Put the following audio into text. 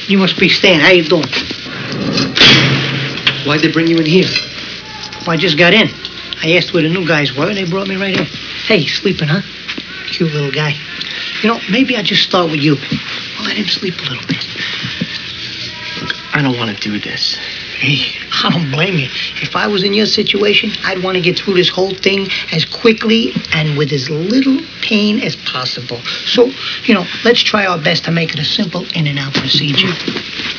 You must be Stan. How you doing? Why'd they bring you in here? Well, I just got in. I asked where the new guys were, and they brought me right in. Hey, sleeping, huh? Cute little guy. You know, maybe I'll just start with you. I'll let him sleep a little bit. I don't want to do this. Hey, I don't blame you. If I was in your situation, I'd want to get through this whole thing as quickly and with as little pain as possible. So, let's try our best to make it a simple in-and-out procedure.